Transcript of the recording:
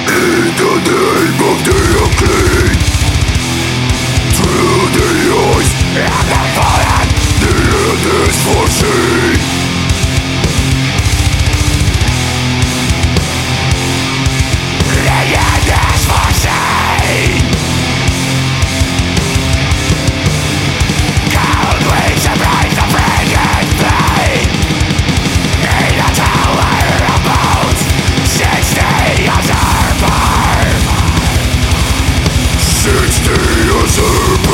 In the name of the unclean, through the eyes of the fallen, the end is foreseen. The end is foreseen. Cold winds embrace the frigid plain. In a tower of bones, 60 years are born. 60 years are